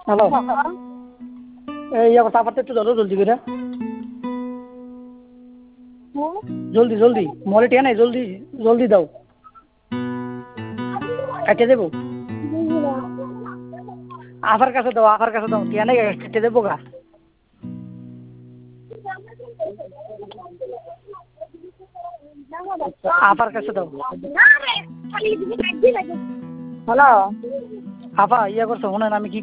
Hello, এই অবস্থা আবার একটু ধরো জলদি করে, জলদি জলদি, মলে টিয়া নাই, জলদি জলদি দাও, কেটে দেবো। আফার কাছে দাও, আফার কাছে দাও, টিয়া নাই, কেটে দেবো গা। আফার কাছে দাও। হ্যালো। আফা ইয়া করছো, শোনেন আমি কি